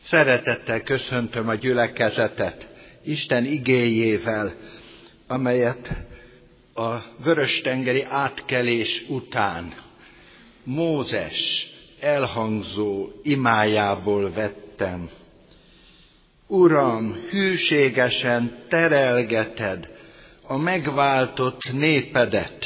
Szeretettel köszöntöm a gyülekezetet Isten igéjével, amelyet a vörös-tengeri átkelés után Mózes elhangzó imájából vettem. Uram, hűségesen terelgeted a megváltott népedet,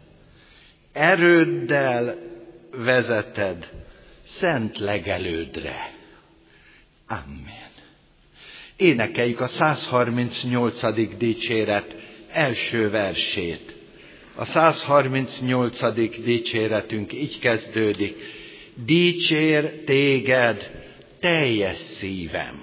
erőddel vezeted szent legelődre. Amen. Énekeljük a 138. dicséret első versét. A 138. dicséretünk így kezdődik. Dicsér téged teljes szívem.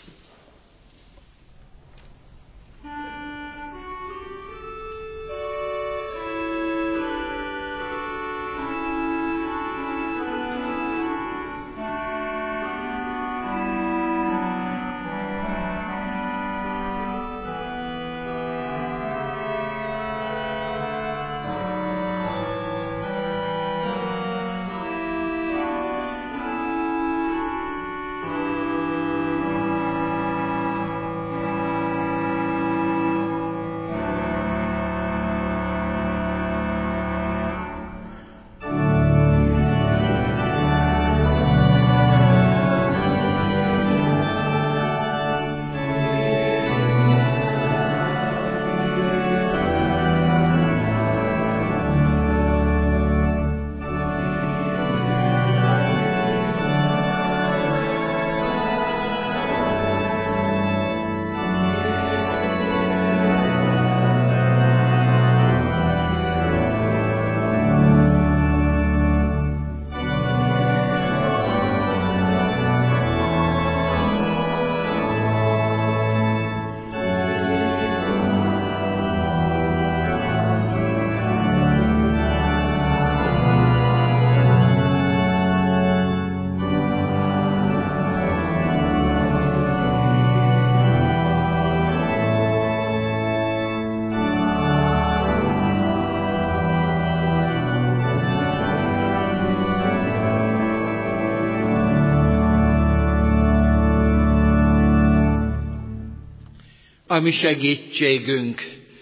A mi segítségünk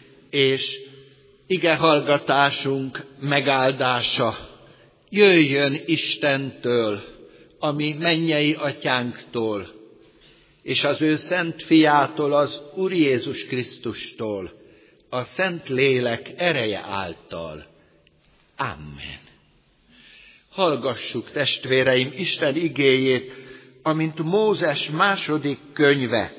és igehallgatásunk megáldása jöjjön Istentől, a mi mennyei atyánktól, és az ő szent fiától, az Úr Jézus Krisztustól, a Szent Lélek ereje által. Amen. Hallgassuk, testvéreim, Isten igéjét, amint Mózes második könyve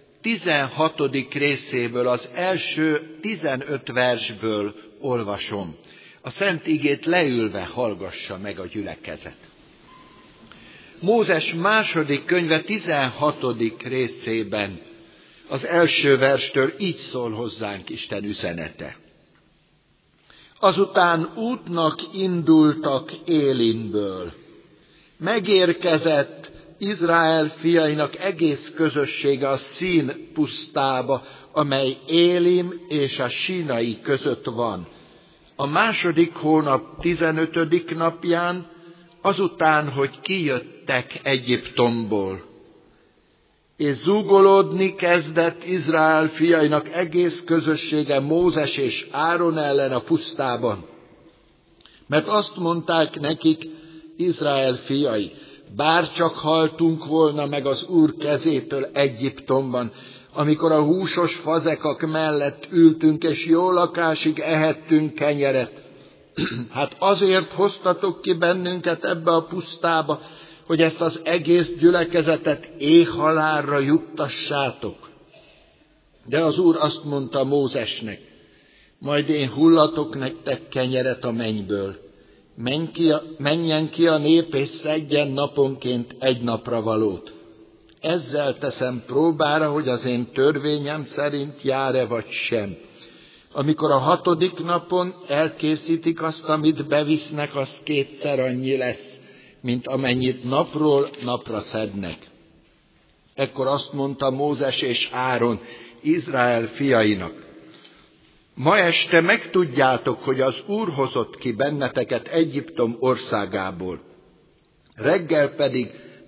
16. részéből, az első 15 versből olvasom. A szent igét leülve hallgassa meg a gyülekezet. Mózes második könyve 16. részében az első verstől így szól hozzánk Isten üzenete. Azután útnak indultak Élimből. Megérkezett Izrael fiainak egész közössége a Szín pusztába, amely Élim és a Sínai között van. A második hónap 15. napján, azután, hogy kijöttek Egyiptomból. És zúgolódni kezdett Izrael fiainak egész közössége Mózes és Áron ellen a pusztában. Mert azt mondták nekik Izrael fiai, bárcsak haltunk volna meg az Úr kezétől Egyiptomban, amikor a húsos fazekak mellett ültünk, és jó lakásig ehettünk kenyeret. Hát azért hoztatok ki bennünket ebbe a pusztába, hogy ezt az egész gyülekezetet éhhalálra juttassátok. De az Úr azt mondta Mózesnek, majd én hullatok nektek kenyeret a mennyből. Menjen ki a nép, és szedjen naponként egy napra valót. Ezzel teszem próbára, hogy az én törvényem szerint jár-e vagy sem. Amikor a 6. napon elkészítik azt, amit bevisznek, az 2-szer annyi lesz, mint amennyit napról napra szednek. Ekkor azt mondta Mózes és Áron Izrael fiainak, ma este megtudjátok, hogy az Úr hozott ki benneteket Egyiptom országából. Reggel pedig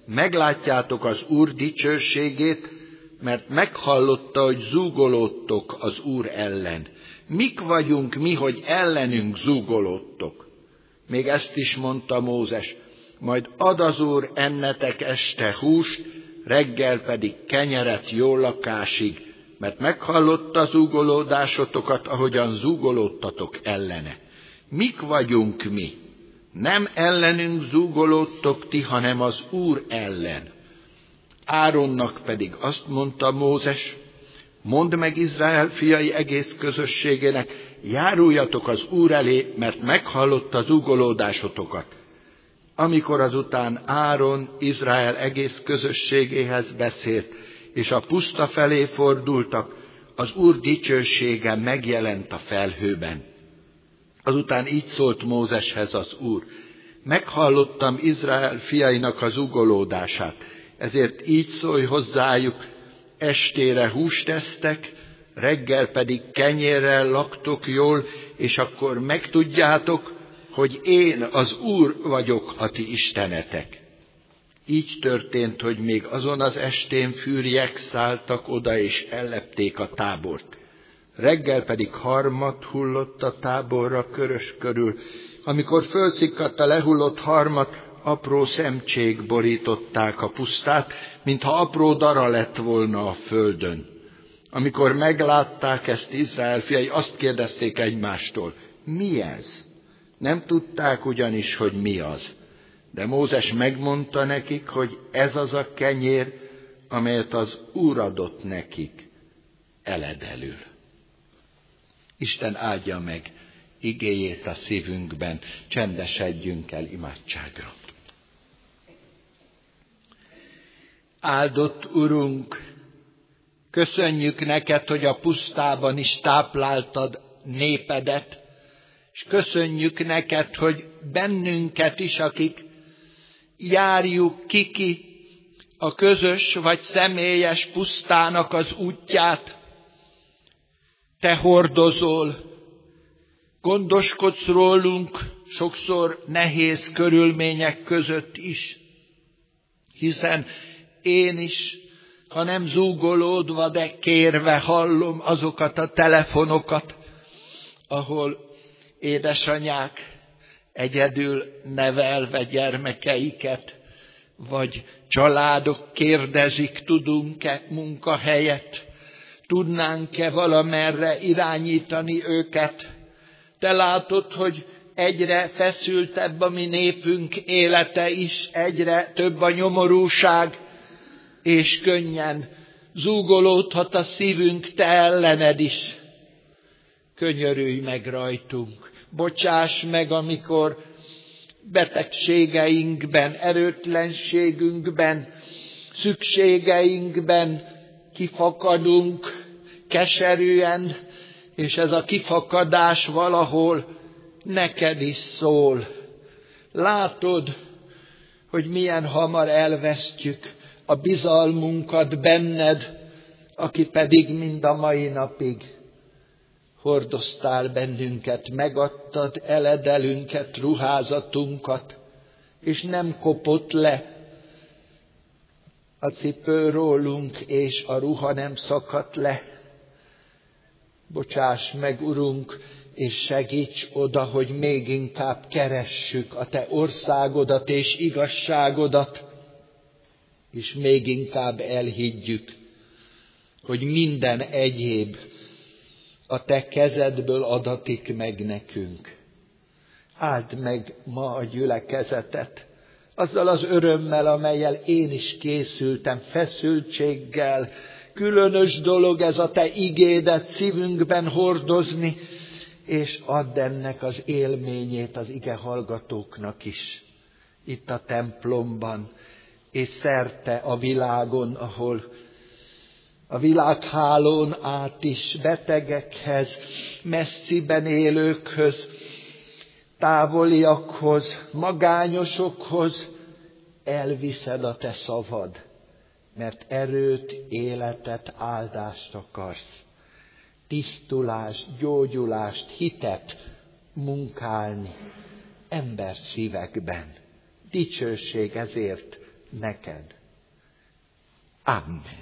meglátjátok az Úr dicsőségét, mert meghallotta, hogy zúgolódtok az Úr ellen. Mik vagyunk mi, hogy ellenünk zúgolódtok? Még ezt is mondta Mózes, majd ad az Úr ennetek este húst, reggel pedig kenyeret jó lakásig, mert meghallotta zúgolódásotokat, ahogyan zúgolódtatok ellene. Mik vagyunk mi? Nem ellenünk zúgolódtok ti, hanem az Úr ellen. Áronnak pedig azt mondta Mózes, mondd meg Izrael fiai egész közösségének, járuljatok az Úr elé, mert meghallotta zúgolódásotokat. Amikor azután Áron Izrael egész közösségéhez beszélt, és a puszta felé fordultak, az Úr dicsősége megjelent a felhőben. Azután így szólt Mózeshez az Úr, meghallottam Izrael fiainak az zúgolódását, ezért így szólj hozzájuk, estére húst esztek, reggel pedig kenyérrel laktok jól, és akkor megtudjátok, hogy én az Úr vagyok a ti istenetek. Így történt, hogy még azon az estén fűrjek szálltak oda, és ellepték a tábort. Reggel pedig harmat hullott a táborra körös körül. Amikor fölszikadt a lehullott harmat, apró szemcsék borították a pusztát, mintha apró dara lett volna a földön. Amikor meglátták ezt Izrael fiai, azt kérdezték egymástól, mi ez? Nem tudták ugyanis, hogy mi az. De Mózes megmondta nekik, hogy ez az a kenyér, amelyet az Úr adott nekik eledelül. Isten áldja meg igéjét a szívünkben, csendesedjünk el imádságra. Áldott Urunk, köszönjük neked, hogy a pusztában is tápláltad népedet, és köszönjük neked, hogy bennünket is, akik járjuk ki a közös vagy személyes pusztának az útját, te hordozol, gondoskodsz rólunk sokszor nehéz körülmények között is, hiszen én is, ha nem zúgolódva, de kérve hallom azokat a telefonokat, ahol édesanyák egyedül nevelve gyermekeiket, vagy családok kérdezik, tudunk-e munkahelyet, tudnánk-e valamerre irányítani őket. Te látod, hogy egyre feszültebb a mi népünk élete is, egyre több a nyomorúság, és könnyen zúgolódhat a szívünk te ellened is. Könyörülj meg rajtunk, bocsáss meg, amikor betegségeinkben, erőtlenségünkben, szükségeinkben kifakadunk keserűen, és ez a kifakadás valahol neked is szól. Látod, hogy milyen hamar elvesztjük a bizalmunkat benned, aki pedig mind a mai napig hordoztál bennünket, megadtad eledelünket, ruházatunkat, és nem kopott le a cipő rólunk, és a ruha nem szakadt le. Bocsáss meg, Urunk, és segíts oda, hogy még inkább keressük a te országodat és igazságodat, és még inkább elhiggyük, hogy minden egyéb a te kezedből adatik meg nekünk. Áld meg ma a gyülekezetet, azzal az örömmel, amellyel én is készültem, feszültséggel. Különös dolog ez a te igédet szívünkben hordozni, és add ennek az élményét az ige hallgatóknak is. Itt a templomban, és szerte a világon, ahol a világhálón át is betegekhez, messziben élőkhöz, távoliakhoz, magányosokhoz elviszed a te szavad, mert erőt, életet, áldást akarsz. Tisztulást, gyógyulást, hitet munkálni ember szívekben. Dicsőség ezért neked. Amen.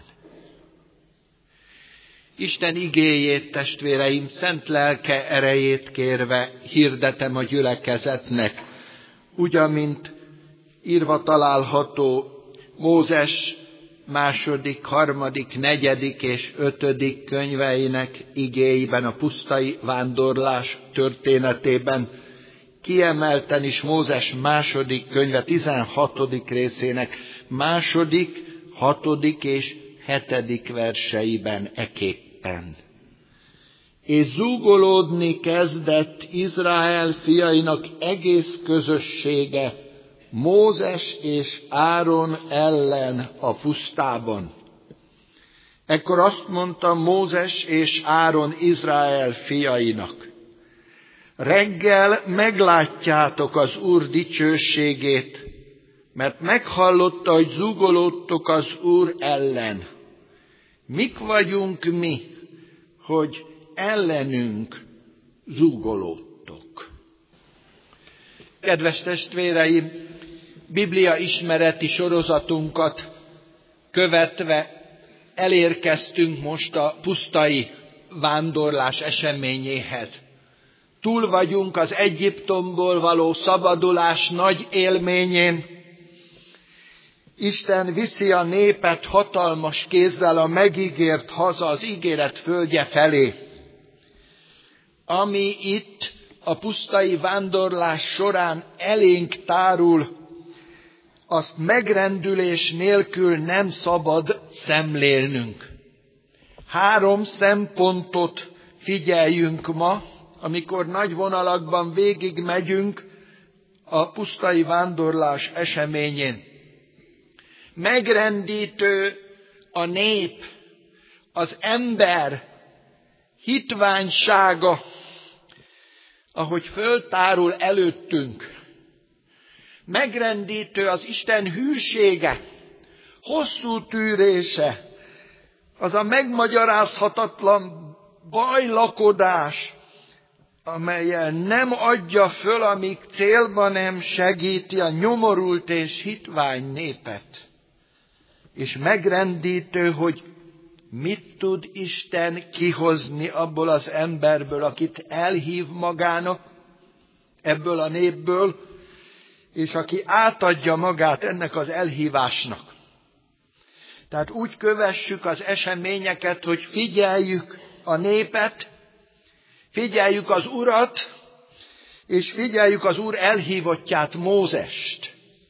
Isten igéjét, testvéreim, szent lelke erejét kérve hirdetem a gyülekezetnek, úgy, amint írva található Mózes 2., 3., 4. és 5. könyveinek igéiben, a pusztai vándorlás történetében, kiemelten is Mózes 2. könyve 16. részének 2., 6. és 7. verseiben eképpen. És zúgolódni kezdett Izrael fiainak egész közössége Mózes és Áron ellen a pusztában. Ekkor azt mondta Mózes és Áron Izrael fiainak: reggel meglátjátok az Úr dicsőségét, mert meghallotta, hogy zúgolódtok az Úr ellen. Mik vagyunk mi, hogy ellenünk zúgolódtok? Kedves testvéreim, Biblia ismereti sorozatunkat követve elérkeztünk most a pusztai vándorlás eseményéhez. Túl vagyunk az Egyiptomból való szabadulás nagy élményén. Isten viszi a népet hatalmas kézzel a megígért haza, az ígéret földje felé. Ami itt a pusztai vándorlás során elénk tárul, azt megrendülés nélkül nem szabad szemlélnünk. 3 szempontot figyeljünk ma, amikor nagy vonalakban végigmegyünk a pusztai vándorlás eseményén. Megrendítő a nép, az ember hitványsága, ahogy föltárul előttünk. Megrendítő az Isten hűsége, hosszú tűrése, az a megmagyarázhatatlan bajlakodás, amellyel nem adja föl, amíg célba nem segíti a nyomorult és hitvány népet. És megrendítő, hogy mit tud Isten kihozni abból az emberből, akit elhív magának, ebből a népből, és aki átadja magát ennek az elhívásnak. Tehát úgy kövessük az eseményeket, hogy figyeljük a népet, figyeljük az Urat, és figyeljük az Úr elhívottját, Mózest.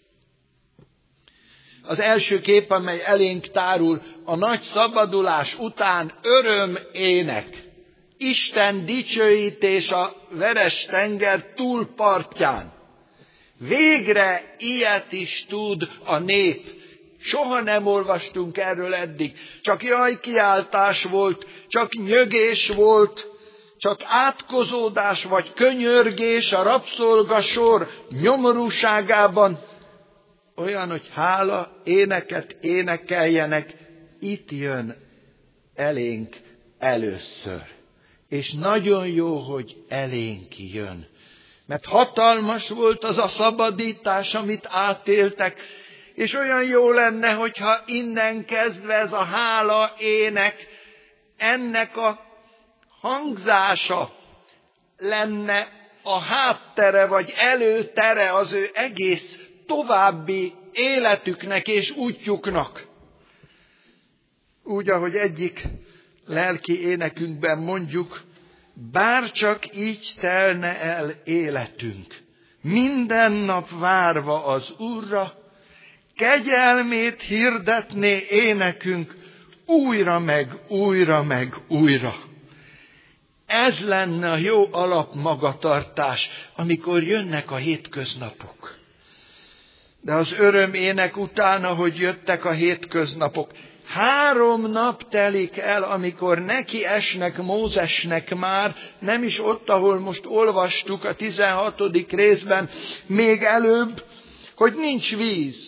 Az első kép, amely elénk tárul, a nagy szabadulás után örömének, Isten dicsőítés a Veres-tenger túlpartján. Végre ilyet is tud a nép. Soha nem olvastunk erről eddig. Csak jajkiáltás volt, csak nyögés volt, csak átkozódás vagy könyörgés a rabszolgasor nyomorúságában. Olyan, hogy hála éneket énekeljenek, itt jön elénk először. És nagyon jó, hogy elénk jön. Mert hatalmas volt az a szabadítás, amit átéltek, és olyan jó lenne, hogyha innen kezdve ez a hála ének, ennek a hangzása lenne a háttere vagy előtere az ő egész további életüknek és útjuknak. Úgy, ahogy egyik lelki énekünkben mondjuk, bárcsak így telne el életünk, minden nap várva az Úrra, kegyelmét hirdetné énekünk újra meg újra meg újra. Ez lenne a jó alapmagatartás, amikor jönnek a hétköznapok. De az örömének után, ahogy jöttek a hétköznapok, 3 nap telik el, amikor neki esnek Mózesnek már, nem is ott, ahol most olvastuk a 16. részben, még előbb, hogy nincs víz.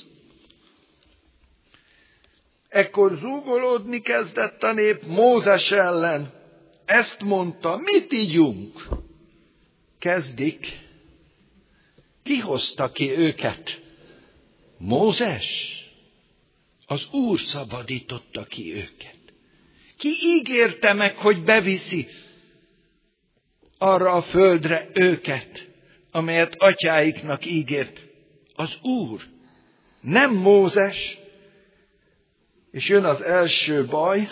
Ekkor zúgolódni kezdett a nép Mózes ellen. Ezt mondta, mit igyunk? Kezdik. Ki hozta ki őket? Mózes? Az Úr szabadította ki őket. Ki ígérte meg, hogy beviszi arra a földre őket, amelyet atyáiknak ígért? Az Úr, nem Mózes. És jön az első baj.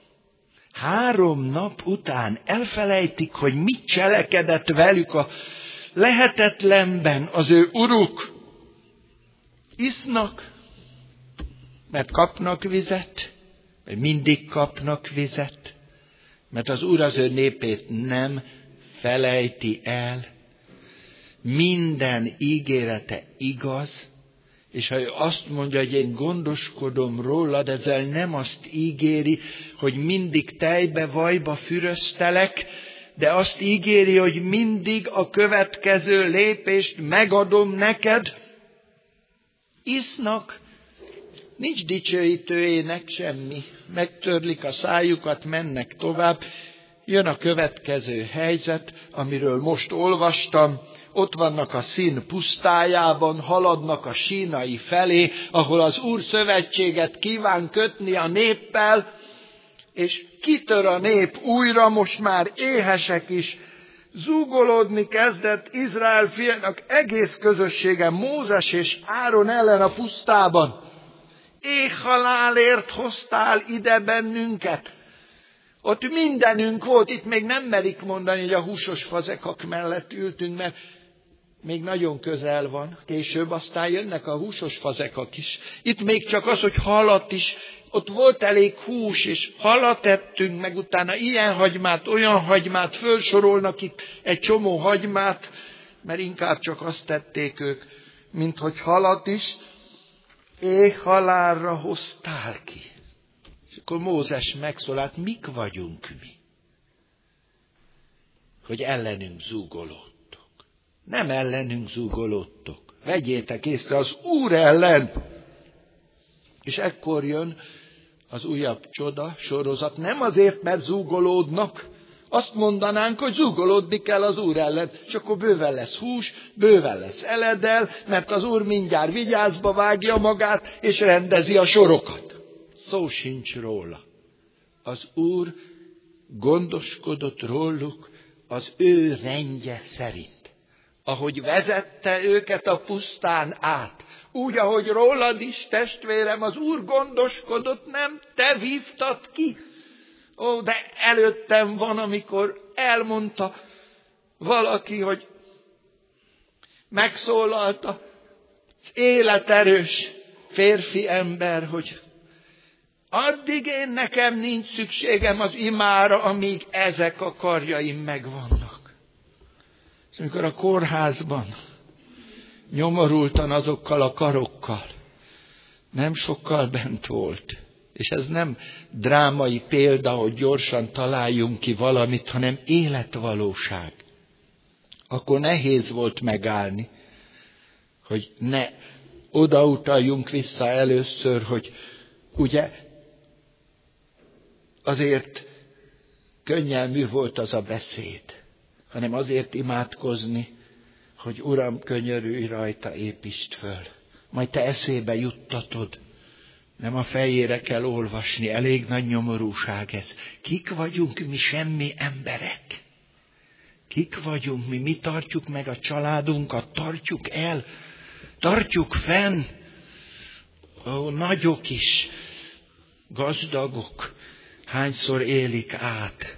3 nap után elfelejtik, hogy mit cselekedett velük a lehetetlenben az ő uruk. Isznak, mert kapnak vizet, mert mindig kapnak vizet, mert az Úr az ő népét nem felejti el. Minden ígérete igaz, és ha ő azt mondja, hogy én gondoskodom rólad, ezzel nem azt ígéri, hogy mindig tejbe, vajba füröztelek, de azt ígéri, hogy mindig a következő lépést megadom neked. Isznak, nincs dicsőítő ének, semmi. Megtörlik a szájukat, mennek tovább. Jön a következő helyzet, amiről most olvastam. Ott vannak a Szín pusztájában, haladnak a Sínai felé, ahol az Úr szövetséget kíván kötni a néppel, és kitör a nép újra, most már éhesek is. Zúgolódni kezdett Izrael fiának egész közössége Mózes és Áron ellen a pusztában. Éhhalálért hoztál ide bennünket. Ott mindenünk volt, itt még nem merik mondani, hogy a húsos fazekak mellett ültünk, mert még nagyon közel van. Később aztán jönnek a húsos fazekak is. Itt még csak az, hogy halat is, ott volt elég hús, és halat ettünk, meg utána ilyen hagymát, olyan hagymát, fölsorolnak itt egy csomó hagymát, mert inkább csak azt tették ők, mint hogy halat is. Éhhalálra hoztál ki. És akkor Mózes megszólalt, mik vagyunk mi? Hogy ellenünk zúgolódtok. Nem ellenünk zúgolódtok. Vegyétek észre, az Úr ellen. És ekkor jön az újabb csoda sorozat. Nem azért, mert zúgolódnak. Azt mondanánk, hogy zúgolódni kell az Úr ellen. És akkor bőven lesz hús, bőven lesz eledel, mert az Úr mindjárt vigyázba vágja magát, és rendezi a sorokat. Szó sincs róla. Az Úr gondoskodott róluk az ő rendje szerint. Ahogy vezette őket a pusztán át, úgy, ahogy rólad is, testvérem, az Úr gondoskodott, nem te vívtad ki. Ó, de előttem van, amikor elmondta valaki, hogy megszólalt az életerős férfi ember, hogy addig én nekem nincs szükségem az imára, amíg ezek a karjaim megvannak. És amikor a kórházban nyomorultan azokkal a karokkal, nem sokkal bent volt, és ez nem drámai példa, hogy gyorsan találjunk ki valamit, hanem életvalóság. Akkor nehéz volt megállni, hogy ne odautaljunk vissza először, hogy ugye azért könnyelmű volt az a beszéd, hanem azért imádkozni, hogy Uram, könyörülj rajta, építsd föl. Majd te eszébe juttatod. Nem a fejére kell olvasni, elég nagy nyomorúság ez. Kik vagyunk mi, semmi emberek? Kik vagyunk mi? Mi tartjuk meg a családunkat, tartjuk el, tartjuk fenn. Ó, nagyok is, gazdagok, hányszor élik át,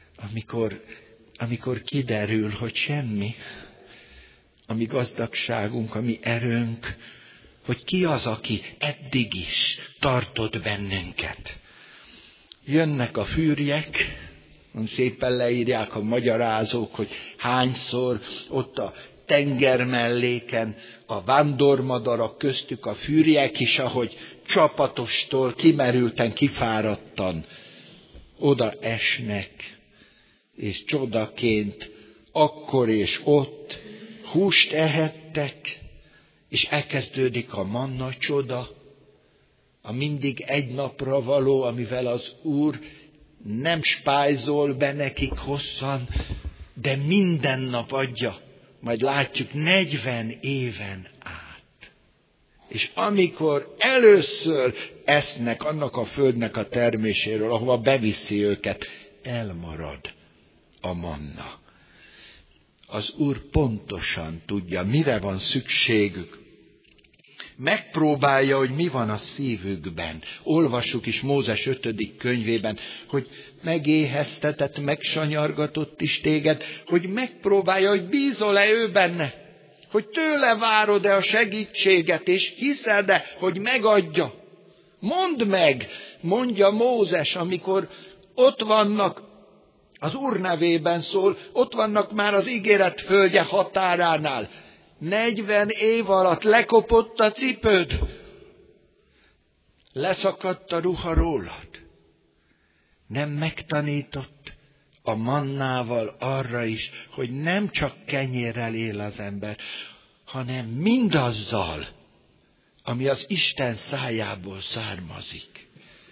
amikor kiderül, hogy semmi, a mi gazdagságunk, a mi erőnk, hogy ki az, aki eddig is tartott bennünket. Jönnek a fűrjek, szépen leírják a magyarázók, hogy hányszor ott a tenger melléken a vándormadarak, köztük a fűrjek is, ahogy csapatostól kimerülten, kifáradtan oda esnek, és csodaként akkor és ott húst ehettek, és elkezdődik a manna csoda, a mindig egy napra való, amivel az Úr nem spájzol be nekik hosszan, de minden nap adja. Majd látjuk 40 éven át. És amikor először esznek annak a földnek a terméséről, ahova beviszi őket, elmarad a manna. Az Úr pontosan tudja, mire van szükségük. Megpróbálja, hogy mi van a szívükben. Olvassuk is Mózes 5. könyvében, hogy megéheztetett, megsanyargatott is téged, hogy megpróbálja, hogy bízol-e ő benne, hogy tőle várod-e a segítséget, és hiszed-e, hogy megadja. Mondd meg, mondja Mózes, amikor ott vannak, az Úr nevében szól, ott vannak már az ígéret földje határánál. 40 év alatt lekopott a cipőd, leszakadt a ruha rólad. Nem megtanított a mannával arra is, hogy nem csak kenyérrel él az ember, hanem mindazzal, ami az Isten szájából származik.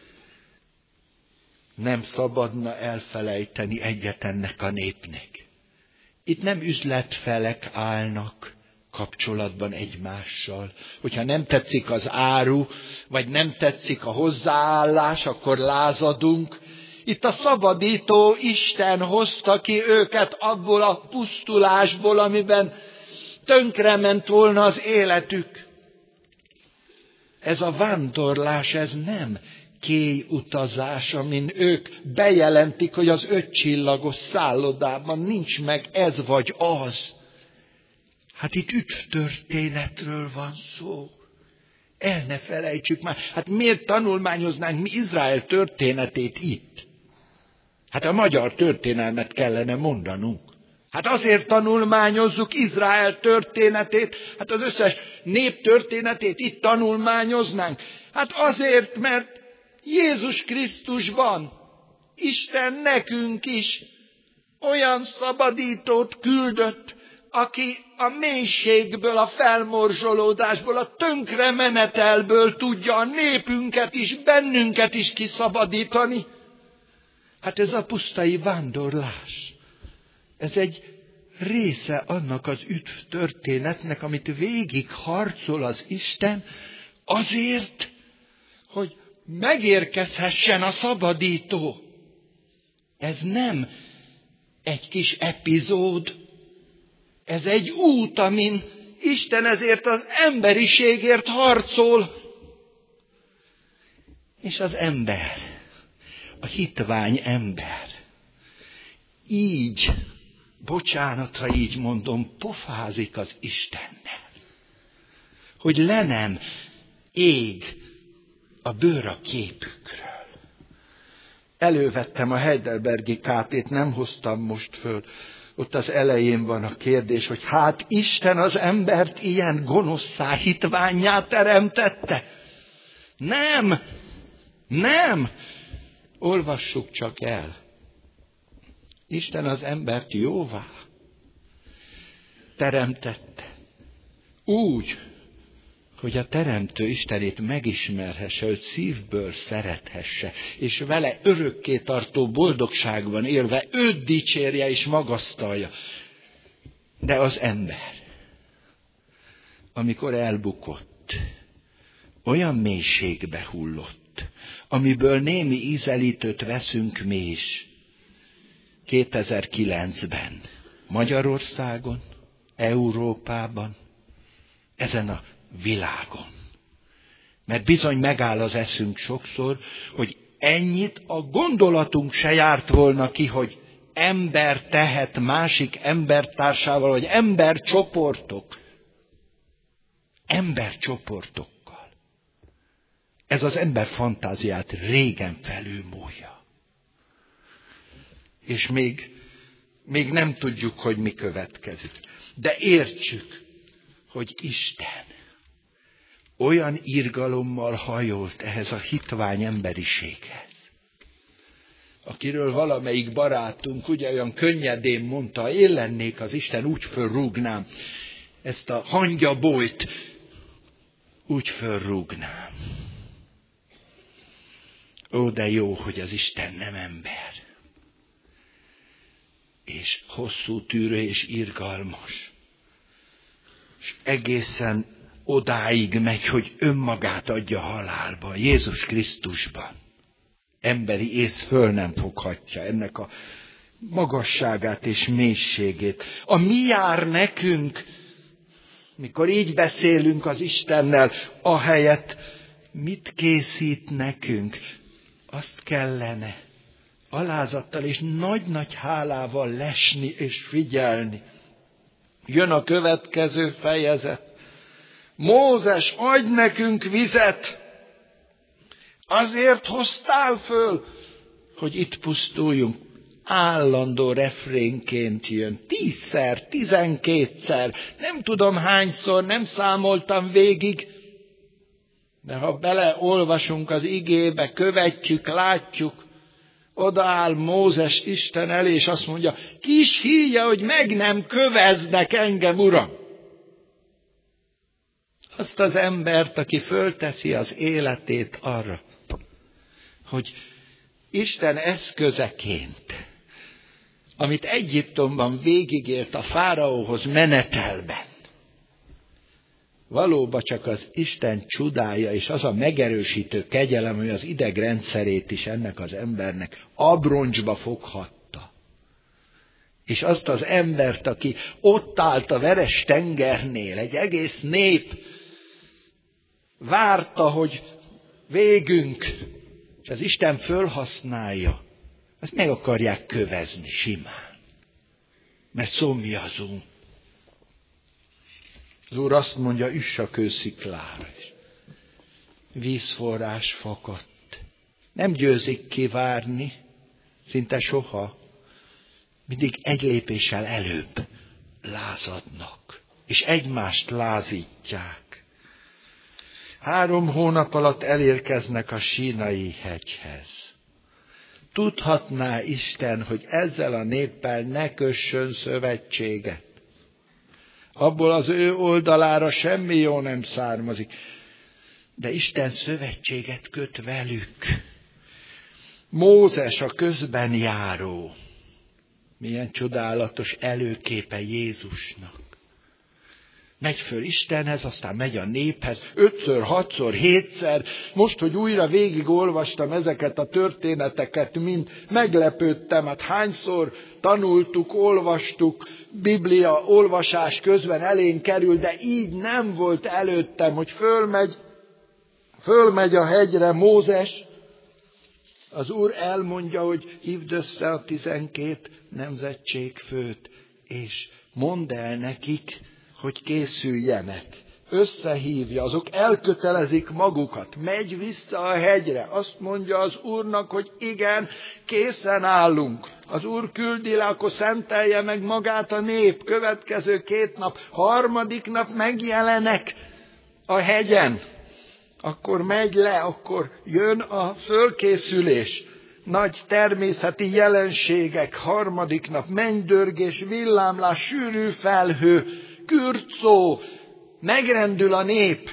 Nem szabadna elfelejteni egyet ennek a népnek. Itt nem üzletfelek állnak kapcsolatban egymással. Hogyha nem tetszik az áru, vagy nem tetszik a hozzáállás, akkor lázadunk. Itt a szabadító Isten hozta ki őket abból a pusztulásból, amiben tönkrement volna az életük. Ez a vándorlás, ez nem kéjutazás, amin ők bejelentik, hogy az 5 csillagos szállodában nincs meg ez vagy az. Hát itt üdvtörténetről van szó. El ne felejtsük már. Hát miért tanulmányoznánk mi Izrael történetét itt? Hát a magyar történelmet kellene mondanunk. Hát azért tanulmányozzuk Izrael történetét, hát az összes nép történetét itt tanulmányoznánk. Hát azért, mert Jézus Krisztusban Isten nekünk is olyan szabadítót küldött, aki a mélységből, a felmorzsolódásból, a tönkremenetelből tudja a népünket is, bennünket is kiszabadítani. Hát ez a pusztai vándorlás. Ez egy része annak az üdv történetnek, amit végig harcol az Isten, azért, hogy megérkezhessen a szabadító. Ez nem egy kis epizód, ez egy út, amin Isten ezért az emberiségért harcol. És az ember, a hitvány ember, így, bocsánat, ha így mondom, pofázik az Istennel. Hogy le nem ég a bőr a képükről. Elővettem a Heidelbergi KP-t, nem hoztam most föl. Ott az elején van a kérdés, hogy hát Isten az embert ilyen gonoszszá, hitvánnyá teremtette. Nem. Olvassuk csak el. Isten az embert jóvá teremtette. Úgy, hogy a teremtő Istenét megismerhesse, őt szívből szerethesse, és vele örökké tartó boldogságban élve őt dicsérje és magasztalja. De az ember, amikor elbukott, olyan mélységbe hullott, amiből némi ízelítőt veszünk mi is 2009-ben Magyarországon, Európában, ezen a világon. Mert bizony megáll az eszünk sokszor, hogy ennyit a gondolatunk se járt volna ki, hogy ember tehet másik embertársával, vagy embercsoportokkal. Ez az ember fantáziát régen felülmúlja. És még nem tudjuk, hogy mi következik. De értsük, hogy Isten olyan irgalommal hajolt ehhez a hitvány emberiséghez, akiről valamelyik barátunk ugye olyan könnyedén mondta, ha én lennék az Isten, úgy fölrúgnám ezt a hangyabolyt, úgy fölrúgnám. Ó, de jó, hogy az Isten nem ember. És hosszú tűrő és irgalmas. És egészen odáig megy, hogy önmagát adja halálba, Jézus Krisztusban. Emberi ész föl nem foghatja ennek a magasságát és mélységét. A mi jár nekünk, mikor így beszélünk az Istennel, ahelyett mit készít nekünk? Azt kellene alázattal és nagy-nagy hálával lesni és figyelni. Jön a következő fejezet. Mózes, adj nekünk vizet! Azért hoztál föl, hogy itt pusztuljunk. Állandó refrénként jön. 10-szer, 12-szer, nem tudom hányszor, nem számoltam végig. De ha beleolvasunk az igébe, követjük, látjuk, odaáll Mózes Isten elé, és azt mondja, kis híja, hogy meg nem köveznek engem, Uram. Azt az embert, aki fölteszi az életét arra, hogy Isten eszközeként, amit Egyiptomban végigélt a fáraóhoz menetelben, valóban csak az Isten csodája és az a megerősítő kegyelem, hogy az idegrendszerét is ennek az embernek abroncsba foghatta. És azt az embert, aki ott állt a veres tengernél, egy egész nép várta, hogy végünk, és az Isten fölhasználja, azt meg akarják kövezni simán, mert szomjazunk. Az Úr azt mondja, üss a kősziklára, és vízforrás fakadt. Nem győzik kivárni, szinte soha, mindig egy lépéssel előbb lázadnak, és egymást lázítják. 3 hónap alatt elérkeznek a Sínai hegyhez. Tudhatná Isten, hogy ezzel a néppel ne kössön szövetséget. Abból az ő oldalára semmi jó nem származik. De Isten szövetséget köt velük. Mózes a közben járó. Milyen csodálatos előképe Jézusnak. Megy föl Istenhez, aztán megy a néphez, 5-ször, 6-szor, 7-szer. Most, hogy újra végigolvastam ezeket a történeteket, mind meglepődtem, hát hányszor tanultuk, olvastuk, Biblia olvasás közben elénk kerül, de így nem volt előttem, hogy fölmegy a hegyre Mózes, az Úr elmondja, hogy hívd össze a 12 nemzetségfőt, és mondd el nekik, hogy készüljenek. Összehívja, azok elkötelezik magukat, megy vissza a hegyre, azt mondja az Úrnak, hogy igen, készen állunk. Az Úr küldi le, akkor szentelje meg magát a nép, következő 2 nap, 3. nap megjelenek a hegyen. Akkor megy le, akkor jön a fölkészülés. Nagy természeti jelenségek, 3. nap, mennydörgés, villámlás, sűrű felhő, kürtszó, megrendül a nép.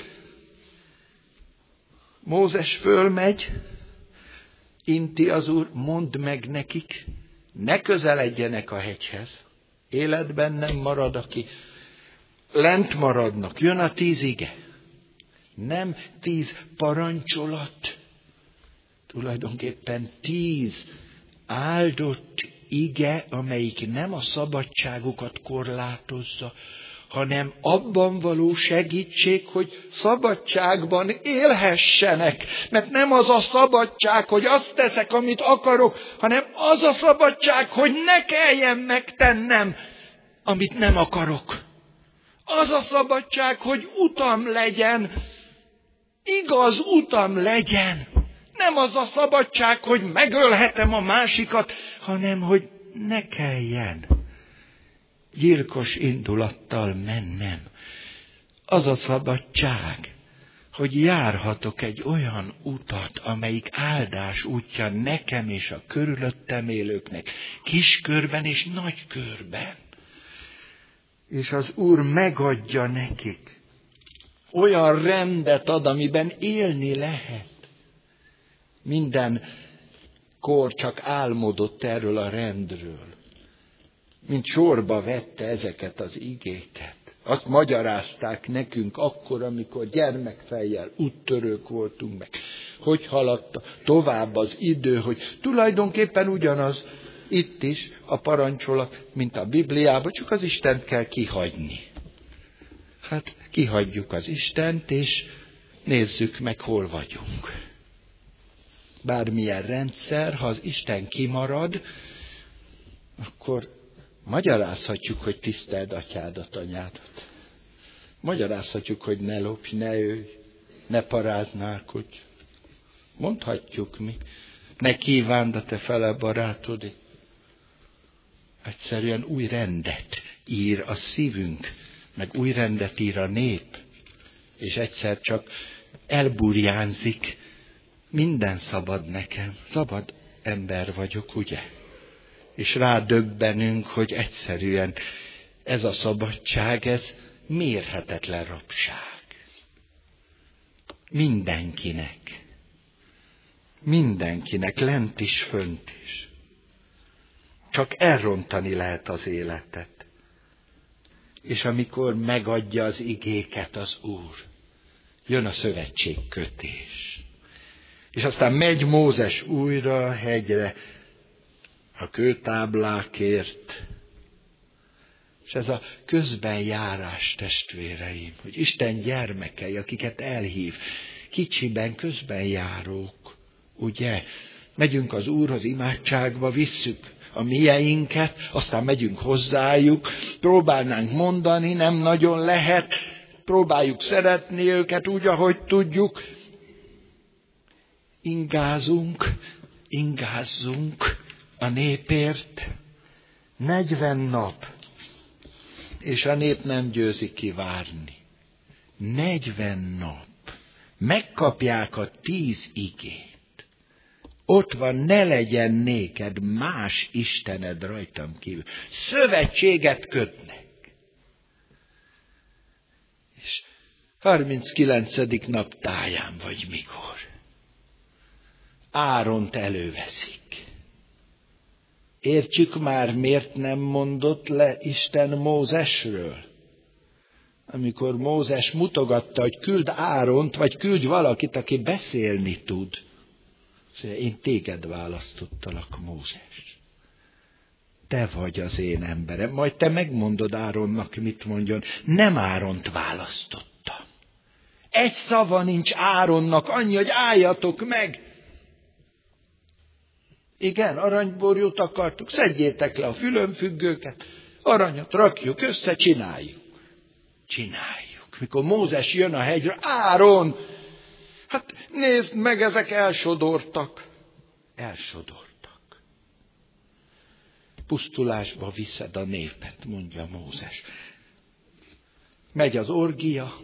Mózes fölmegy, inti az Úr, mondd meg nekik, ne közeledjenek a hegyhez. Életben nem marad, aki lent maradnak. Jön a 10 ige. Nem 10 parancsolat, tulajdonképpen 10 áldott ige, amelyik nem a szabadságukat korlátozza, hanem abban való segítség, hogy szabadságban élhessenek. Mert nem az a szabadság, hogy azt teszek, amit akarok, hanem az a szabadság, hogy ne kelljen megtennem, amit nem akarok. Az a szabadság, hogy utam legyen, igaz utam legyen. Nem az a szabadság, hogy megölhetem a másikat, hanem hogy ne kelljen gyilkos indulattal mennem. Az a szabadság, hogy járhatok egy olyan utat, amelyik áldás útja nekem és a körülöttem élőknek, kiskörben és nagykörben. És az Úr megadja nekik. Olyan rendet ad, amiben élni lehet. Minden kor csak álmodott erről a rendről. Mint sorba vette ezeket az igéket. Azt magyarázták nekünk akkor, amikor gyermekfejjel úttörők voltunk meg. Hogy haladt tovább az idő, hogy tulajdonképpen ugyanaz itt is a parancsolat, mint a Bibliában, csak az Istent kell kihagyni. Hát kihagyjuk az Istent, és nézzük meg, hol vagyunk. Bármilyen rendszer, ha az Isten kimarad, akkor magyarázhatjuk, hogy tiszteld atyádat, anyádat. Magyarázhatjuk, hogy ne lopj, ne ölj, ne paráználkodj. Mondhatjuk mi. Ne kívánd a te fele barátodé. Egyszerűen új rendet ír a szívünk, meg új rendet ír a nép. És egyszer csak elburjánzik, minden szabad nekem. Szabad ember vagyok, ugye? És rádöbbenünk, hogy egyszerűen ez a szabadság, ez mérhetetlen rabság. Mindenkinek. Mindenkinek, lent is, fönt is. Csak elrontani lehet az életet. És amikor megadja az igéket az Úr, jön a szövetségkötés. És aztán megy Mózes újra a hegyre, a kőtáblákért. És ez a közbenjárás, testvéreim, hogy Isten gyermekei, akiket elhív, kicsiben közbenjárók, ugye? Megyünk az Úrhoz imádságba, visszük a mieinket, aztán megyünk hozzájuk, próbálnánk mondani, nem nagyon lehet, próbáljuk szeretni őket úgy, ahogy tudjuk. Ingázzunk a népért 40 nap, és a nép nem győzi kivárni. 40 nap. Megkapják a 10 igét. Ott van, ne legyen néked más istened rajtam kívül. Szövetséget kötnek. És 39. nap táján vagy mikor. Áront előveszik. Értsük már, miért nem mondott le Isten Mózesről? Amikor Mózes mutogatta, hogy küld Áront, vagy küldj valakit, aki beszélni tud. Szóval én téged választottalak, Mózes. Te vagy az én emberem. Majd te megmondod Áronnak, mit mondjon. Nem Áront választottam. Egy szava nincs Áronnak, annyi, hogy álljatok meg. Igen, aranyborjút akartuk, szedjétek le a fülönfüggőket, aranyat rakjuk össze, csináljuk. Mikor Mózes jön a hegyre, Áron, hát nézd meg, ezek elsodortak. Pusztulásba viszed a népet, mondja Mózes. Megy az orgia.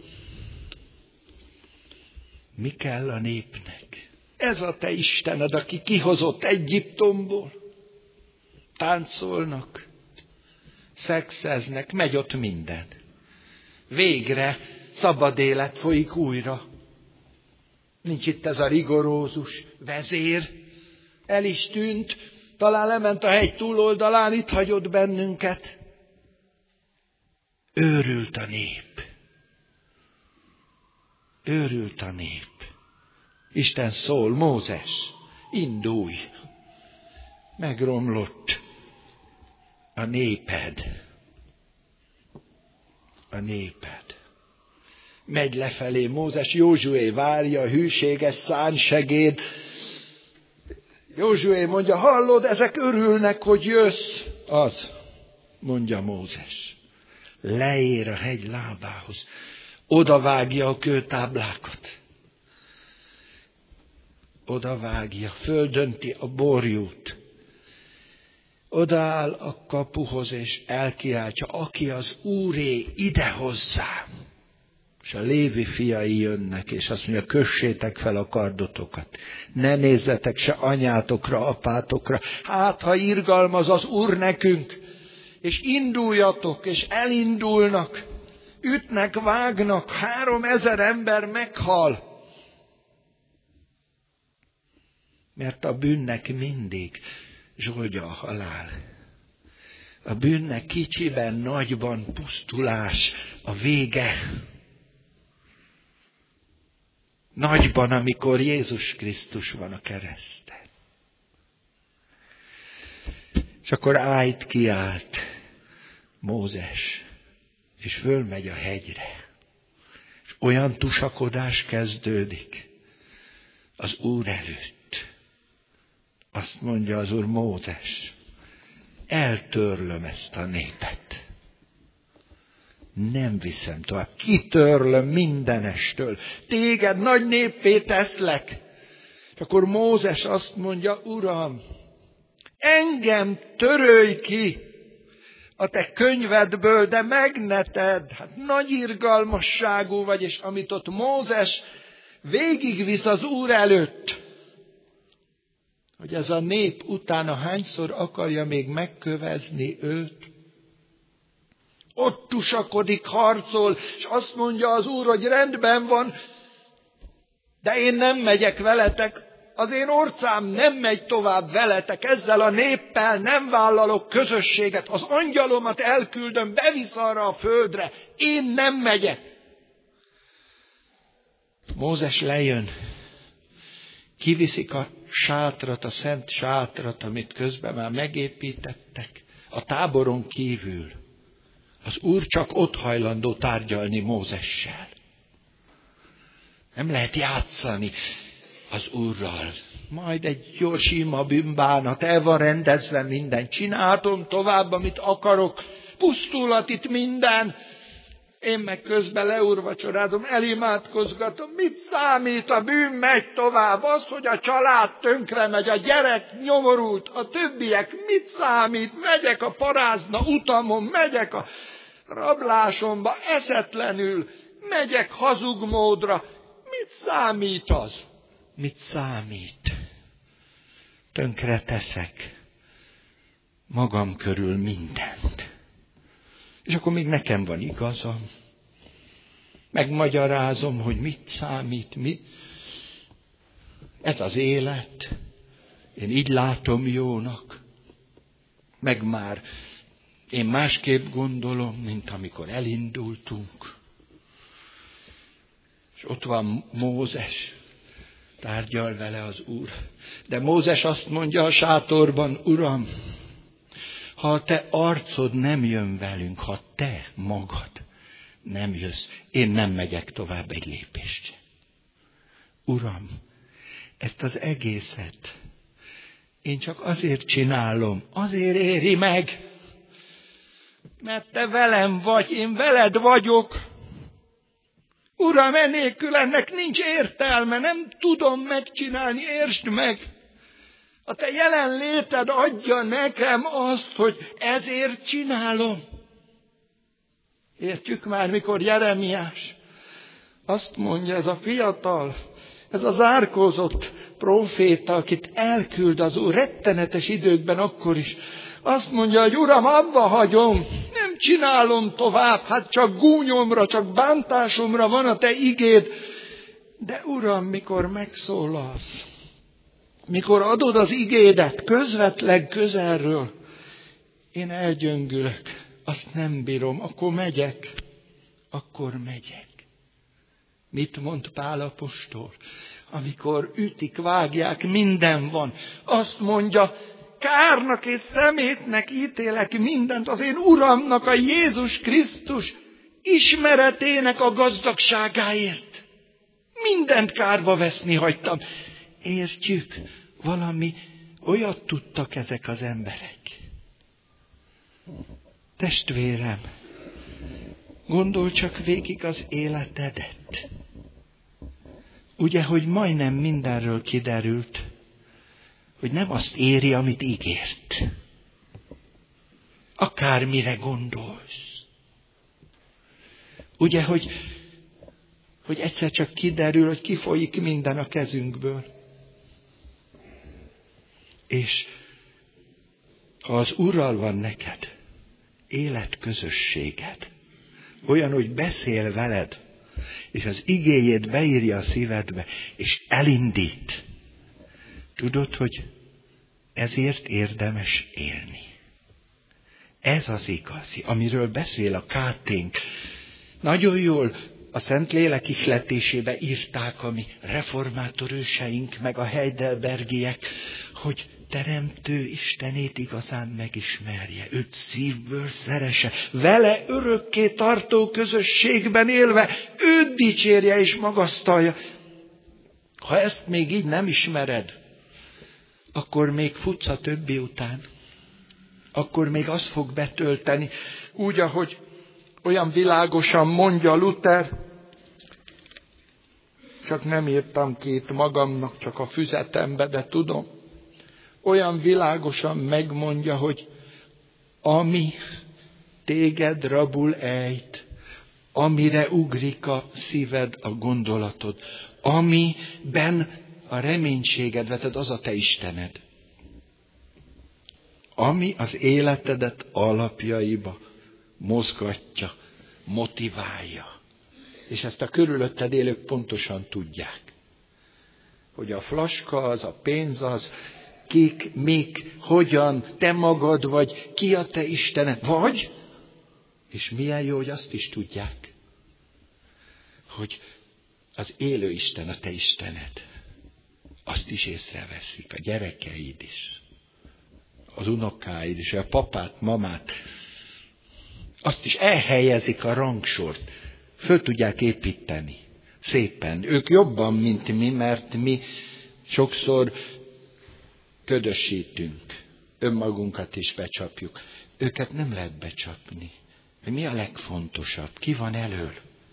Mi kell a népnek? Ez a te Istened, aki kihozott Egyiptomból. Táncolnak, szexeznek, megy ott minden. Végre szabad élet folyik újra. Nincs itt ez a rigorózus vezér. El is tűnt, talán lement a hegy túloldalán, itt hagyott bennünket. Őrült a nép. Isten szól, Mózes, indulj, megromlott a néped. Megy lefelé Mózes, Józsué várja a hűséges szárnysegéd. Józsué mondja, hallod, ezek örülnek, hogy jössz. Az, mondja Mózes. Leér a hegy lábához, odavágja a kőtáblákat. Odavágja, földönti a borjút. Odaáll a kapuhoz, és elkiáltja, aki az Úré, ide hozzám. És a Lévi fiai jönnek, és azt mondja, kössétek fel a kardotokat. Ne nézzetek se anyátokra, apátokra. Hát, ha irgalmaz az Úr nekünk, és induljatok, és elindulnak, ütnek, vágnak, 3000 ember meghal. Mert a bűnnek mindig zsoldja a halál. A bűnnek kicsiben, nagyban pusztulás, a vége. Nagyban, amikor Jézus Krisztus van a kereszten. És akkor Ájt kiált Mózes, és fölmegy a hegyre. És olyan tusakodás kezdődik az Úr előtt. Azt mondja az Úr: Mózes, eltörlöm ezt a népet. Nem viszem tovább. Kitörlöm mindenestől. Téged nagy néppé teszlek. És akkor Mózes azt mondja: Uram, engem törölj ki a te könyvedből, de meg ne tedd. Hát nagy irgalmasságú vagy, és amit ott Mózes végigvisz az Úr előtt, hogy ez a nép utána hányszor akarja még megkövezni őt. Ott tusakodik, harcol, és azt mondja az Úr, hogy rendben van, de én nem megyek veletek, az én orcám nem megy tovább veletek, ezzel a néppel nem vállalok közösséget, az angyalomat elküldöm, bevisz arra a földre, én nem megyek. Mózes lejön, kiviszik a sátrat, a szent sátrat, amit közben már megépítettek, a táboron kívül. Az Úr csak ott hajlandó tárgyalni Mózessel. Nem lehet játszani az Úrral. Majd egy jó sima bűnbánat, el van rendezve minden. Csinálom tovább, amit akarok. Pusztulat itt minden. Én meg közben leúrvacsorázom, elimádkozgatom. Mit számít? A bűn megy tovább. Az, hogy a család tönkre megy, a gyerek nyomorult, a többiek mit számít? Megyek a parázna utamon, megyek a rablásomba, eszetlenül, megyek hazugmódra. Mit számít az? Mit számít? Tönkre teszek magam körül mindent. És akkor még nekem van igazam. Megmagyarázom, hogy mit számít, mi. Ez az élet. Én így látom jónak. Meg már én másképp gondolom, mint amikor elindultunk. És ott van Mózes. Tárgyal vele az Úr. De Mózes azt mondja a sátorban: Uram, ha a te arcod nem jön velünk, ha te magad nem jössz, én nem megyek tovább egy lépést. Uram, ezt az egészet én csak azért csinálom, azért éri meg, mert te velem vagy, én veled vagyok. Uram, enélkül ennek nincs értelme, nem tudom megcsinálni, értsd meg. A te jelenléted adja nekem azt, hogy ezért csinálom. Értjük már, mikor Jeremiás azt mondja, ez a fiatal, ez az zárkózott próféta, akit elküld az Úr rettenetes időkben akkor is, azt mondja, hogy Uram, abba hagyom, nem csinálom tovább, hát csak gúnyomra, csak bántásomra van a te igéd. De Uram, mikor megszólalsz, mikor adod az igédet közvetlen közelről, én elgyöngülök, azt nem bírom, akkor megyek. Mit mond Pál apostol? Amikor ütik, vágják, minden van. Azt mondja, kárnak és szemétnek ítélek mindent az én Uramnak, a Jézus Krisztus ismeretének a gazdagságáért. Mindent kárba veszni hagytam. Értjük, valami olyat tudtak ezek az emberek. Testvérem, gondolj csak végig az életedet. Ugye, hogy majdnem mindenről kiderült, hogy nem azt éri, amit ígért. Akármire gondolsz. Ugye, hogy egyszer csak kiderül, hogy kifolyik minden a kezünkből. És ha az Úrral van neked életközösséged, olyan, hogy beszél veled, és az igéjét beírja a szívedbe, és elindít, tudod, hogy ezért érdemes élni. Ez az igazi, amiről beszél a káténk. Nagyon jól a Szentlélek ihletésébe írták a mi reformátor őseink, meg a heidelbergiek, hogy teremtő Istenét igazán megismerje, őt szívből szeresse, vele örökké tartó közösségben élve, őt dicsérje és magasztalja. Ha ezt még így nem ismered, akkor még futsz a többi után. Akkor még az fog betölteni, úgy, ahogy olyan világosan mondja Luther, csak nem írtam ki itt magamnak, csak a füzetembe, de tudom. Olyan világosan megmondja, hogy ami téged rabul ejt, amire ugrik a szíved, a gondolatod, amiben a reménységed veted, az a te Istened. Ami az életedet alapjaiba mozgatja, motiválja. És ezt a körülötted élők pontosan tudják. Hogy a flaska az, a pénz az, kik, mik, hogyan, te magad vagy, ki a te Istened vagy, és milyen jó, hogy azt is tudják, hogy az élő Isten a te Istened. Azt is észreveszik, a gyerekeid is, az unokáid is, a papát, mamát. Azt is elhelyezik a rangsort, föl tudják építeni szépen. Ők jobban, mint mi, mert mi sokszor ködösítünk, önmagunkat is becsapjuk. Őket nem lehet becsapni. Mi a legfontosabb? Ki van elől?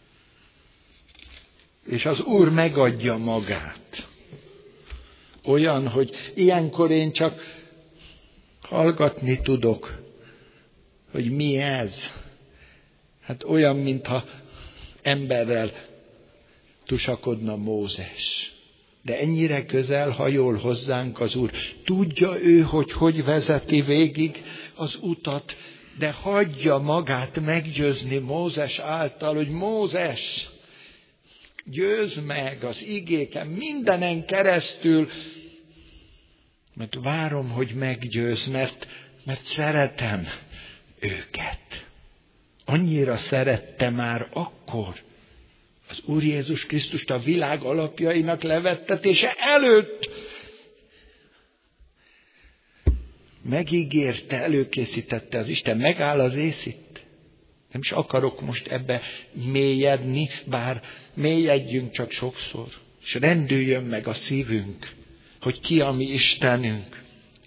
És az Úr megadja magát. Olyan, hogy ilyenkor én csak hallgatni tudok, hogy mi ez. Hát olyan, mintha emberrel tusakodna Mózes. De ennyire közel hajol hozzánk az Úr. Tudja ő, hogy vezeti végig az utat, de hagyja magát meggyőzni Mózes által, hogy Mózes, győzd meg az igéken, mindenen keresztül, mert várom, hogy meggyőzz, mert szeretem őket. Annyira szerette már akkor az Úr Jézus Krisztust a világ alapjainak levettetése előtt. Megígérte, előkészítette az Isten, megáll az ész itt. Nem is akarok most ebbe mélyedni, bár mélyedjünk csak sokszor. És rendüljön meg a szívünk, hogy ki a mi Istenünk.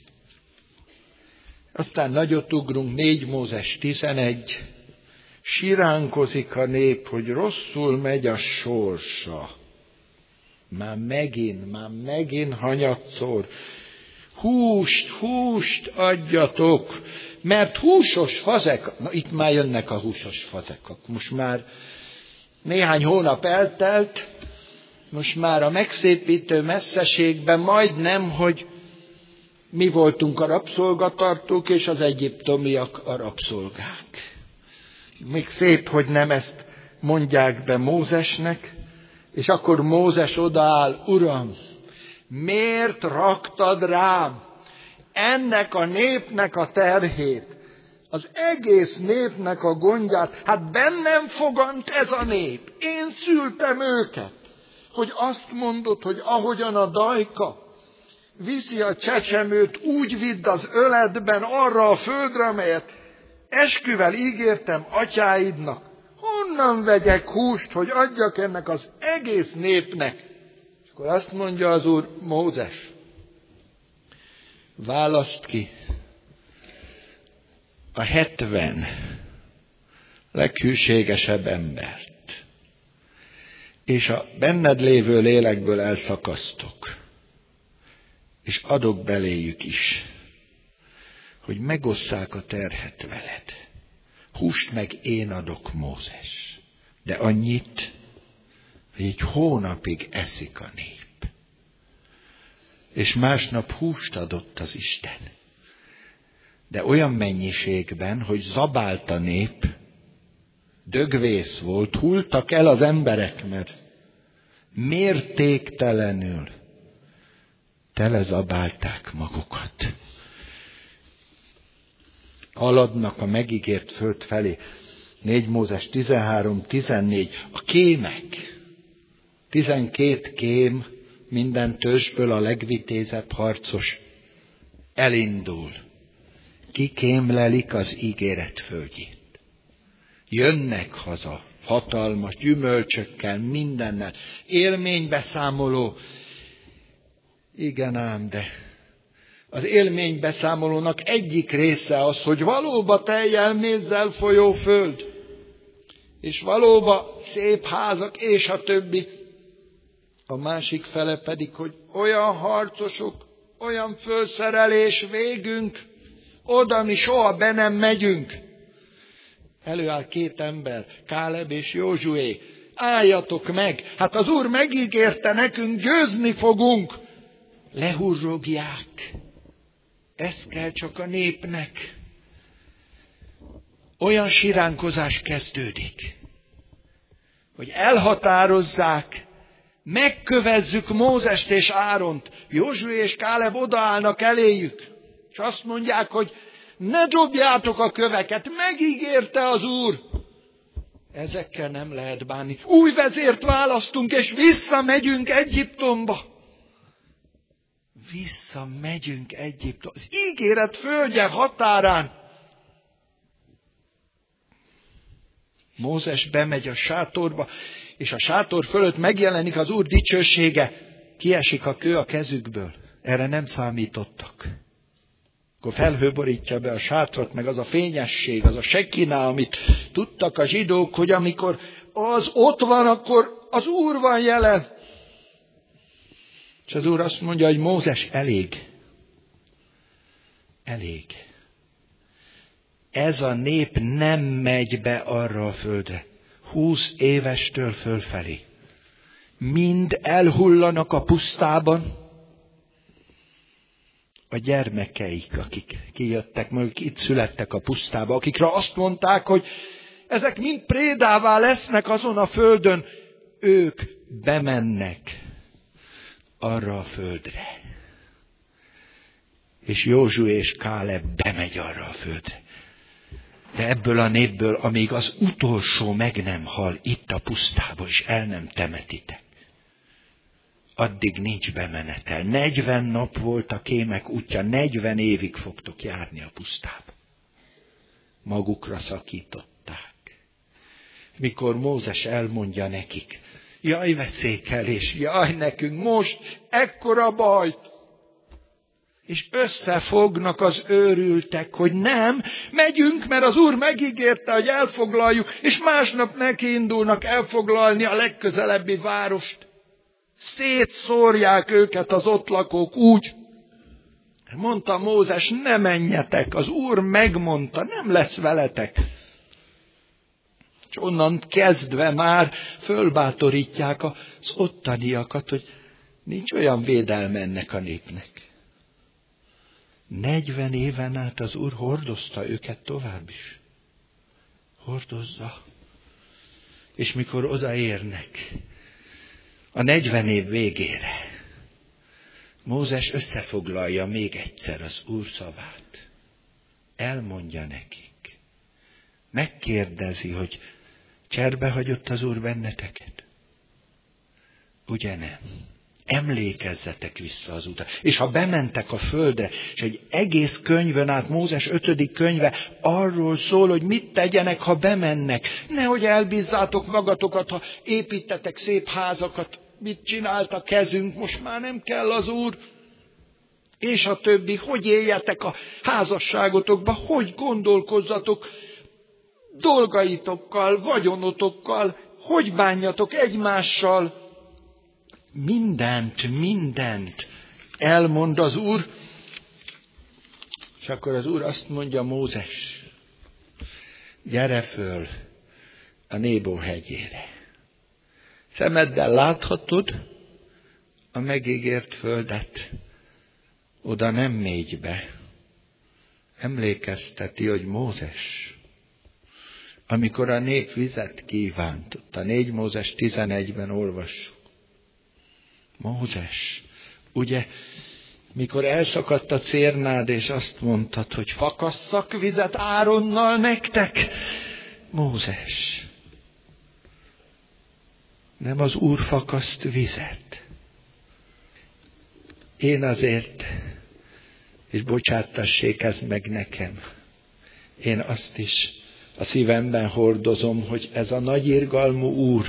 Aztán nagyot ugrunk, 4 Mózes 11. Siránkozik a nép, hogy rosszul megy a sorsa. Már megint hanyatszor. Húst adjatok, mert húsos fazek, na itt már jönnek a húsos fazekak. Most már néhány hónap eltelt, most már a megszépítő messzeségben majdnem, hogy mi voltunk a rabszolgatartók, és az egyiptomiak a rabszolgák. Még szép, hogy nem ezt mondják be Mózesnek, és akkor Mózes odaáll, Uram, miért raktad rám ennek a népnek a terhét, az egész népnek a gondját? Hát bennem fogant ez a nép, én szültem őket, hogy azt mondod, hogy ahogyan a dajka viszi a csecsemőt, úgy vidd az öletben arra a földre, amelyet esküvel ígértem atyáidnak. Honnan vegyek húst, hogy adjak ennek az egész népnek? És akkor azt mondja az Úr, Mózes, választ ki a 70 leghűségesebb embert, és a benned lévő lélekből elszakasztok, és adok beléjük is, hogy megosszák a terhet veled. Húst meg én adok, Mózes, de annyit, hogy egy hónapig eszik a nép. És másnap húst adott az Isten. De olyan mennyiségben, hogy zabált a nép, dögvész volt, hulltak el az emberek, mert mértéktelenül telezabálták magukat. haladnak a megígért föld felé. 4 Mózes 13-14. A kémek. 12 kém, minden törzsből a legvitézebb harcos elindul. Kikémlelik az ígéret földjét. Jönnek haza hatalmas gyümölcsökkel, mindennel. Élménybeszámoló. Igen ám, de az élménybeszámolónak egyik része az, hogy valóban tejjel mézzel folyó föld, és valóban szép házak, és a többi. A másik fele pedig, hogy olyan harcosok, olyan fölszerelés végünk, oda mi soha be nem megyünk. Előáll 2 ember, Káleb és Józsué. Álljatok meg, hát az Úr megígérte nekünk, győzni fogunk. Lehurrogják. Ez kell csak a népnek. Olyan siránkozás kezdődik, hogy elhatározzák, megkövezzük Mózest és Áront. Józsué és Káleb odaállnak eléjük, és azt mondják, hogy ne dobjátok a köveket, megígérte az Úr. Ezekkel nem lehet bánni. Új vezért választunk, és visszamegyünk Egyiptomba. Visszamegyünk Egyiptomba. Az ígéret földje határán. Mózes bemegy a sátorba, és a sátor fölött megjelenik az Úr dicsősége. Kiesik a kő a kezükből. Erre nem számítottak. Akkor felhő borítja be a sátrat, meg az a fényesség, az a sekiná, amit tudtak a zsidók, hogy amikor az ott van, akkor az Úr van jelen. És az Úr azt mondja, hogy Mózes, elég. Elég. Ez a nép nem megy be arra a földre. 20 évestől fölfelé. Mind elhullanak a pusztában. A gyermekeik, akik kijöttek, mondjuk itt születtek a pusztába, akikre azt mondták, hogy ezek mind prédává lesznek azon a földön, ők bemennek arra a földre. És Józsué és Káleb bemegy arra a földre. De ebből a népből, amíg az utolsó meg nem hal itt a pusztában, és el nem temetitek, addig nincs bemenetel. 40 nap volt a kémek útja, 40 évig fogtok járni a pusztába. Magukra szakították. Mikor Mózes elmondja nekik, jaj veszélykelés, jaj nekünk most ekkora bajt, és összefognak az őrültek, hogy nem, megyünk, mert az Úr megígérte, hogy elfoglaljuk, és másnap nekiindulnak elfoglalni a legközelebbi várost. Szétszórják őket az ott lakók úgy. Mondta Mózes, ne menjetek, az Úr megmondta, nem lesz veletek. És onnan kezdve már fölbátorítják az ottaniakat, hogy nincs olyan védelme ennek a népnek. 40 éven át az Úr hordozta őket tovább is. Hordozza. És mikor odaérnek a 40 év végére, Mózes összefoglalja még egyszer az Úr szavát. Elmondja nekik. Megkérdezi, hogy cserbe hagyott az Úr benneteket? Ugye nem? Emlékezzetek vissza az utat. És ha bementek a földre, és egy egész könyvön át, Mózes 5. könyve arról szól, hogy mit tegyenek, ha bemennek. Nehogy elbízzátok magatokat, ha építetek szép házakat, mit csinált a kezünk, most már nem kell az Úr. És a többi, hogy éljetek a házasságotokba, hogy gondolkozzatok dolgaitokkal, vagyonotokkal, hogy bánjatok egymással. Mindent elmond az Úr, és akkor az Úr azt mondja, Mózes, gyere föl a Nébó hegyére. Szemeddel láthatod a megígért földet, oda nem mégy be. Emlékezteti, hogy Mózes, amikor a nép vizet kívánt, ott a 4 Mózes 11-ben olvassuk. Mózes, ugye Mikor elszakadt a cérnád, és azt mondtad, hogy fakasszak vizet Áronnal nektek, Mózes, nem az Úr fakaszt vizet. Én azért, és bocsátassék ez meg nekem, én azt is a szívemben hordozom, hogy ez a nagy irgalmú Úr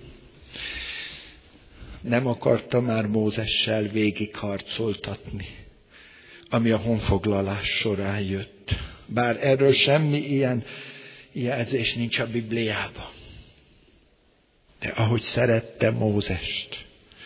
nem akarta már Mózessel végigharcoltatni, ami a honfoglalás során jött. Bár erről semmi ilyen jelzés nincs a Bibliában. De ahogy szerette Mózest,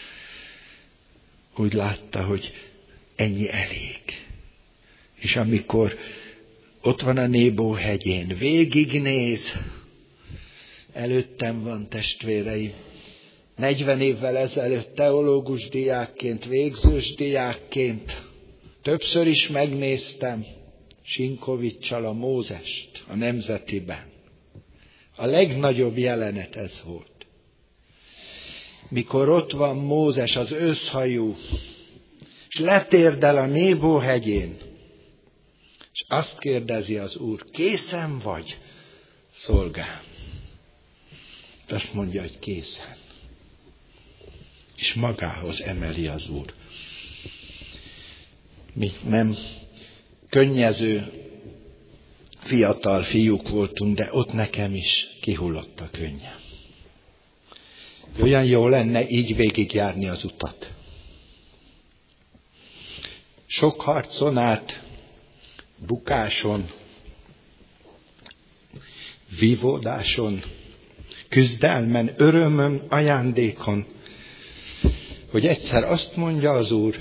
úgy látta, hogy ennyi elég. És amikor ott van a Nébó hegyén, végignéz, előttem van, testvéreim, 40 évvel ezelőtt teológus diákként, végzős diákként többször is megnéztem Sinkovics-sal a Mózest a Nemzetiben. A legnagyobb jelenet ez volt. Mikor ott van Mózes, az őszhajú, és letérdel a Nébó hegyén, és azt kérdezi az Úr, készen vagy, szolgám? Azt mondja, hogy készen. És magához emeli az Úr. Mi nem könnyező fiatal fiúk voltunk, de ott nekem is kihullott a könnyem. Olyan jó lenne így végigjárni az utat. Sok harcon át, bukáson, vívódáson, küzdelmen, örömön, ajándékon, hogy egyszer azt mondja az Úr,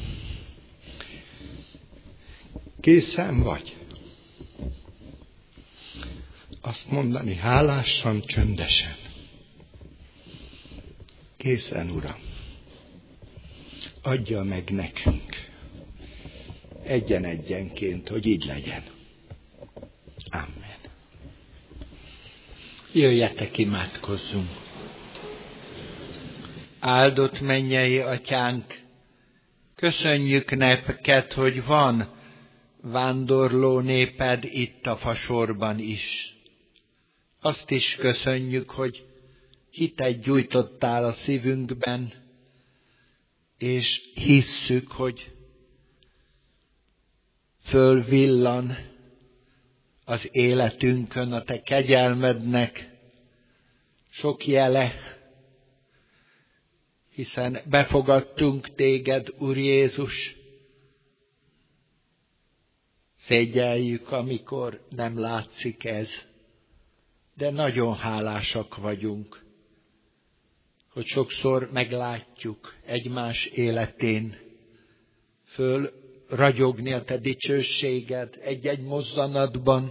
készen vagy? Azt mondani hálásan, csöndesen. Készen, Uram. Adja meg nekünk. Egyen-egyenként, hogy így legyen. Amen. Jöjjetek, imádkozzunk. Áldott mennyei Atyánk, köszönjük neked, hogy van vándorló néped itt a Fasorban is. Azt is köszönjük, hogy hitet gyújtottál a szívünkben, és hisszük, hogy fölvillan az életünkön a te kegyelmednek sok jele, hiszen befogadtunk téged, Úr Jézus. Szégyeljük, amikor nem látszik ez, de nagyon hálásak vagyunk, hogy sokszor meglátjuk egymás életén föl ragyogni a te dicsőséged egy-egy mozzanatban,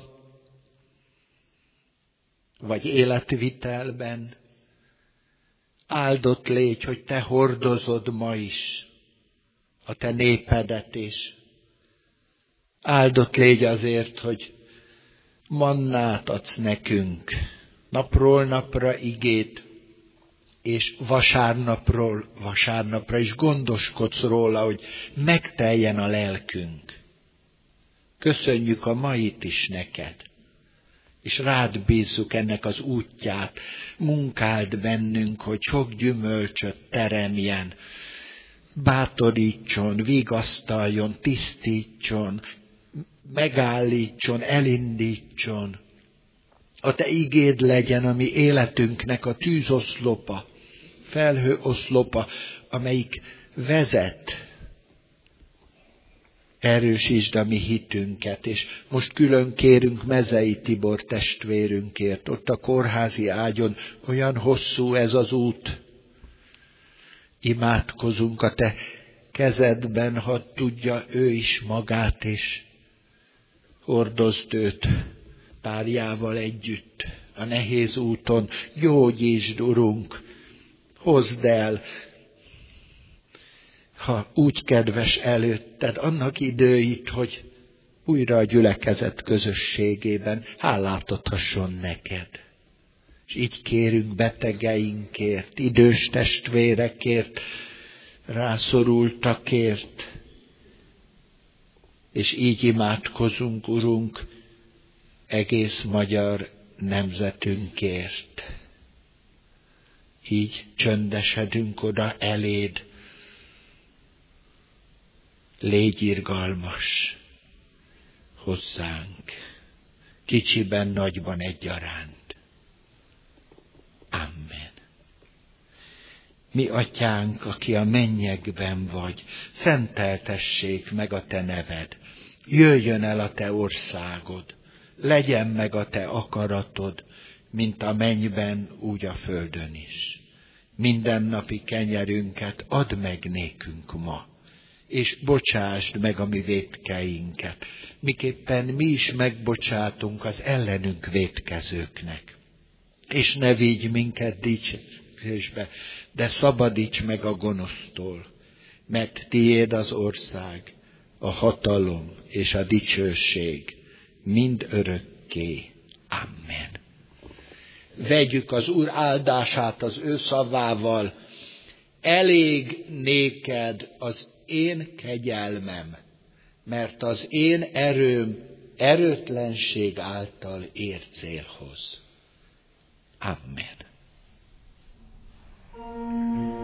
vagy életvitelben. Áldott légy, hogy te hordozod ma is a te népedet is. Áldott légy azért, hogy mannát adsz nekünk, napról napra igét, és vasárnapról vasárnapra is gondoskodsz róla, hogy megteljen a lelkünk. Köszönjük a mait is neked, és rád bízzuk ennek az útját, munkáld bennünk, hogy sok gyümölcsöt teremjen, bátorítson, vigasztaljon, tisztítson, megállítson, elindítson. A te igéd legyen a mi életünknek a tűzoszlopa, felhőoszlopa, amelyik vezet. Erősítsd a mi hitünket, és most külön kérünk Mezei Tibor testvérünkért. Ott a kórházi ágyon olyan hosszú ez az út. Imádkozunk a te kezedben, hadd tudja ő is magát, és hordozd őt párjával együtt a nehéz úton. Gyógyítsd, Urunk, hozd el, ha úgy kedves előtted, annak időit, hogy újra a gyülekezet közösségében hálát adhasson neked. És így kérünk betegeinkért, idős testvérekért, rászorultakért, És így imádkozunk, Urunk, egész magyar nemzetünkért. Így csöndesedünk oda eléd. Légy irgalmas hozzánk, kicsiben, nagyban egyaránt. Amen. Mi atyánk, aki a mennyekben vagy, szenteltessék meg a te neved. Jöjjön el a te országod, legyen meg a te akaratod, mint a mennyben, úgy a földön is. Mindennapi kenyerünket add meg nékünk ma, és bocsásd meg a mi vétkeinket, miképpen mi is megbocsátunk az ellenünk vétkezőknek. És ne vigy minket dicsőségbe, de szabadíts meg a gonosztól, mert tiéd az ország, a hatalom és a dicsőség mind örökké. Amen. Vegyük az Úr áldását az ő szavával. Elég néked az én kegyelmem, mert az én erőm erőtlenség által ér célhoz. Amen.